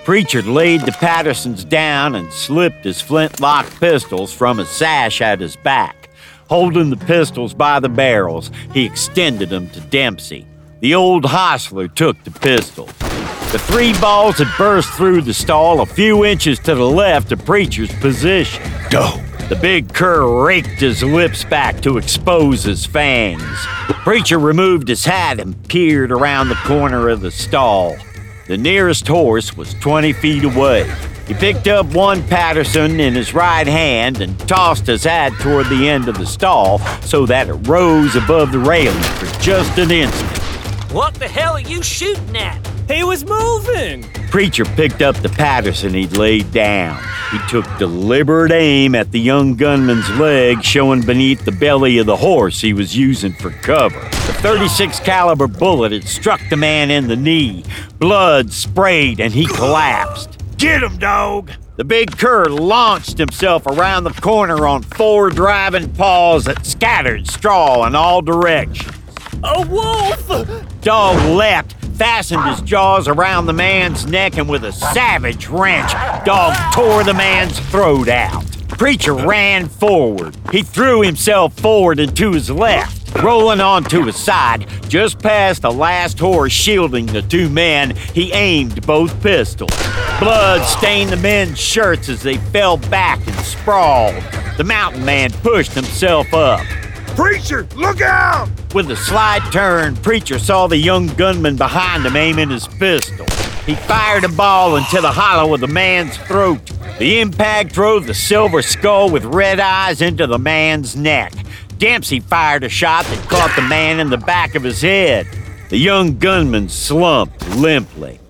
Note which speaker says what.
Speaker 1: Preacher laid the Pattersons down and slipped his flintlock pistols from a sash at his back. Holding the pistols by the barrels, he extended them to Dempsey. The old hostler took the pistols. The 3 balls had burst through the stall a few inches to the left of Preacher's position.
Speaker 2: Go!
Speaker 1: The big cur raked his lips back to expose his fangs. Preacher removed his hat and peered around the corner of the stall. The nearest horse was 20 feet away. He picked up one Patterson in his right hand and tossed his hat toward the end of the stall so that it rose above the railing for just an instant.
Speaker 3: What the hell are you shooting at?
Speaker 4: He was moving!
Speaker 1: Preacher picked up the Patterson he'd laid down. He took deliberate aim at the young gunman's leg showing beneath the belly of the horse he was using for cover. The .36 caliber bullet had struck the man in the knee. Blood sprayed and he collapsed.
Speaker 2: Get him, dog!
Speaker 1: The big cur launched himself around the corner on 4 driving paws that scattered straw in all directions.
Speaker 4: A wolf!
Speaker 1: Dog leapt, fastened his jaws around the man's neck, and with a savage wrench, Dog tore the man's throat out. Preacher ran forward. He threw himself forward and to his left, rolling onto his side. Just past the last horse shielding the 2 men, he aimed both pistols. Blood stained the men's shirts as they fell back and sprawled. The mountain man pushed himself up.
Speaker 2: Preacher, look out!
Speaker 1: With a slight turn, Preacher saw the young gunman behind him aiming his pistol. He fired a ball into the hollow of the man's throat. The impact drove the silver skull with red eyes into the man's neck. Dempsey fired a shot that caught the man in the back of his head. The young gunman slumped limply.